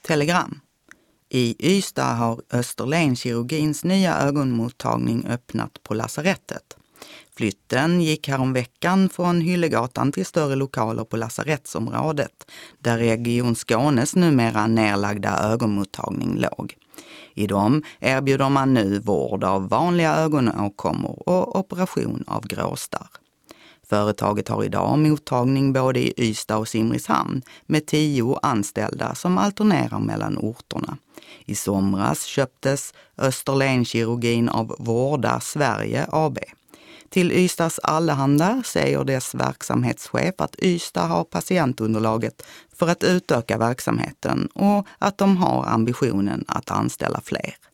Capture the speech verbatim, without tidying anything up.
Telegram. I Ystad har Österlenkirurgins nya ögonmottagning öppnat på lasarettet. Flytten gick häromveckan från Hyllegatan till större lokaler på lasarettsområdet, där Region Skånes numera nedlagda ögonmottagning låg. I dem erbjuder man nu vård av vanliga ögonåkommor och operation av gråstarr. Företaget har idag mottagning både i Ystad och Simrishamn med tio anställda som alternerar mellan orterna. I somras köptes Österlenkirurgin av Vårda Sverige A B. Till Ystads Allehanda säger dess verksamhetschef att Ystad har patientunderlaget för att utöka verksamheten och att de har ambitionen att anställa fler.